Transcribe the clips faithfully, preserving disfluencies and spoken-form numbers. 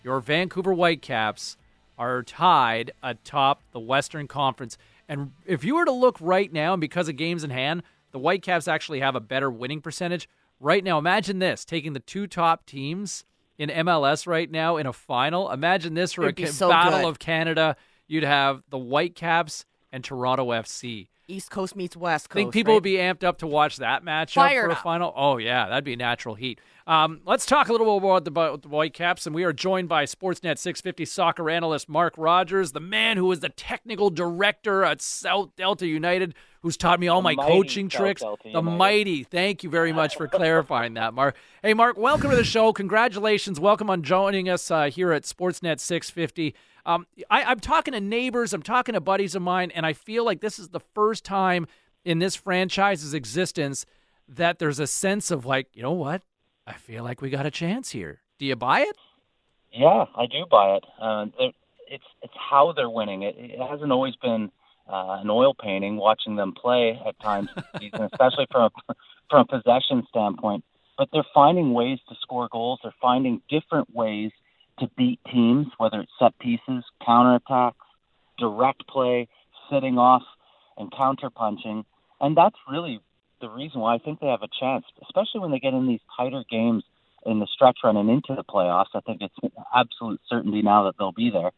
your Vancouver Whitecaps are tied atop the Western Conference. And if you were to look right now, and because of games in hand, the Whitecaps actually have a better winning percentage. Right now, imagine this, taking the two top teams in M L S right now in a final. Imagine this for It'd be a so Battle good. of Canada. You'd have the Whitecaps and Toronto F C. East Coast meets West Coast. Think people right? would be amped up to watch that matchup Fired for a up. final? Oh, yeah, that'd be natural heat. Um, let's talk a little bit about the, about the Whitecaps, and we are joined by Sportsnet six fifty soccer analyst Mark Rogers, the man who is the technical director at South Delta United, who's taught me all The my mighty coaching South tricks. Delta The United. mighty. Thank you very much for clarifying that, Mark. Hey, Mark, welcome to the show. Congratulations. Welcome on joining us uh, here at Sportsnet six fifty. Um, I, I'm talking to neighbors, I'm talking to buddies of mine, and I feel like this is the first time in this franchise's existence that there's a sense of like, you know what? I feel like we got a chance here. Do you buy it? Yeah, I do buy it. Uh, they're- it's it's how they're winning. It, it hasn't always been uh, an oil painting watching them play at times, this season, especially from a, from a possession standpoint. But they're finding ways to score goals. They're finding different ways to beat teams, whether it's set pieces, counterattacks, direct play, sitting off, and counterpunching. And that's really the reason why I think they have a chance, especially when they get in these tighter games in the stretch run and into the playoffs. I think it's absolute certainty now that they'll be there.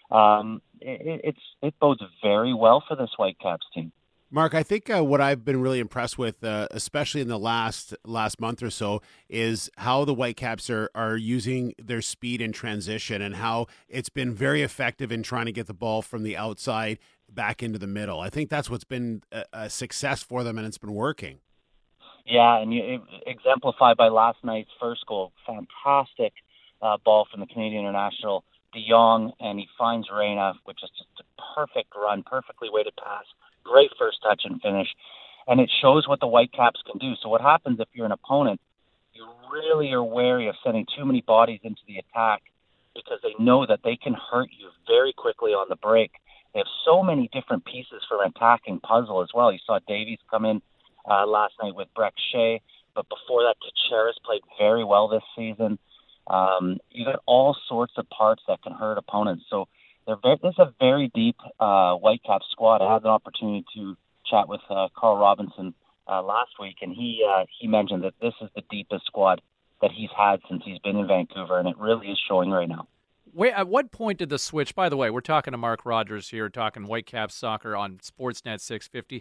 Um, it, it's it bodes very well for this Whitecaps team. Mark, I think uh, what I've been really impressed with, uh, especially in the last last month or so, is how the Whitecaps are are using their speed in transition and how it's been very effective in trying to get the ball from the outside back into the middle. I think that's what's been a, a success for them, and it's been working. Yeah, and you, it, exemplified by last night's first goal. Fantastic uh, ball from the Canadian international, De Jong, and he finds Reyna, which is just a perfect run, perfectly weighted pass. Great first touch and finish. And it shows what the Whitecaps can do. So what happens if you're an opponent, you really are wary of sending too many bodies into the attack because they know that they can hurt you very quickly on the break. They have so many different pieces for an attacking puzzle as well. You saw Davies come in uh, last night with Breck Shea, but before that, Teixeira's played very well this season. Um, you got all sorts of parts that can hurt opponents. So they're very, this is a very deep uh, Whitecaps squad. I had an opportunity to chat with uh, Carl Robinson uh, last week, and he uh, he mentioned that this is the deepest squad that he's had since he's been in Vancouver, and it really is showing right now. Wait, at what point did the switch, by the way, we're talking to Mark Rogers here, talking Whitecaps soccer on Sportsnet six fifty.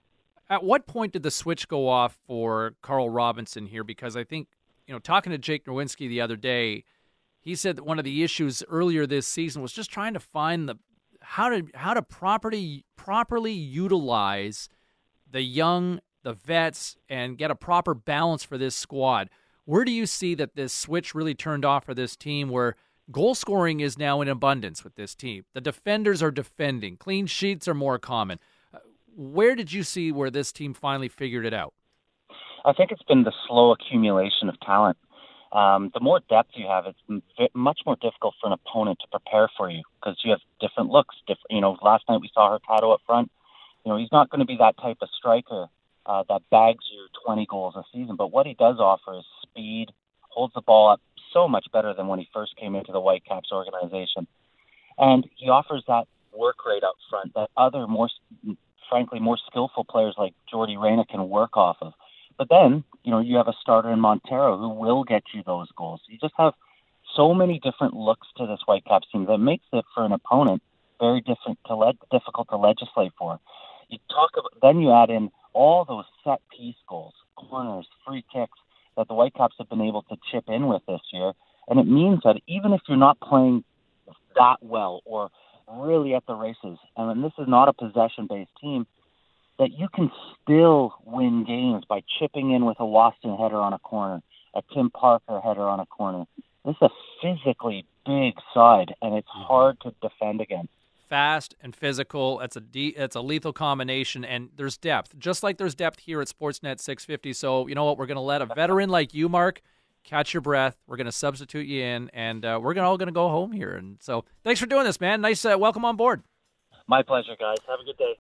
At what point did the switch go off for Carl Robinson here? Because I think, you know, talking to Jake Nowinski the other day, he said that one of the issues earlier this season was just trying to find the how to how to properly properly utilize the young, the vets, and get a proper balance for this squad. Where do you see that this switch really turned off for this team, where goal scoring is now in abundance with this team? The defenders are defending. Clean sheets are more common. Uh, Where did you see where this team finally figured it out? I think it's been the slow accumulation of talent. Um, the more depth you have, it's m- much more difficult for an opponent to prepare for you because you have different looks. Different, you know, last night we saw Hurtado up front. You know, he's not going to be that type of striker uh, that bags you twenty goals a season. But what he does offer is speed, holds the ball up so much better than when he first came into the Whitecaps organization. And he offers that work rate up front that other, more, frankly, more skillful players like Jordi Reyna can work off of. But then, you know, you have a starter in Montero who will get you those goals. You just have so many different looks to this Whitecaps team that makes it for an opponent very different to le- difficult to legislate for. You talk about, then you add in all those set piece goals, corners, free kicks that the Whitecaps have been able to chip in with this year, and it means that even if you're not playing that well or really at the races, and this is not a possession-based team, that you can still win games by chipping in with a Waston header on a corner, a Tim Parker header on a corner. This is a physically big side, and it's hard to defend against. Fast and physical. It's a de- it's a lethal combination, and there's depth, just like there's depth here at Sportsnet six fifty. So you know what? We're going to let a veteran like you, Mark, catch your breath. We're going to substitute you in, and uh, we're gonna, all going to go home here. And so thanks for doing this, man. Nice uh, welcome on board. My pleasure, guys. Have a good day.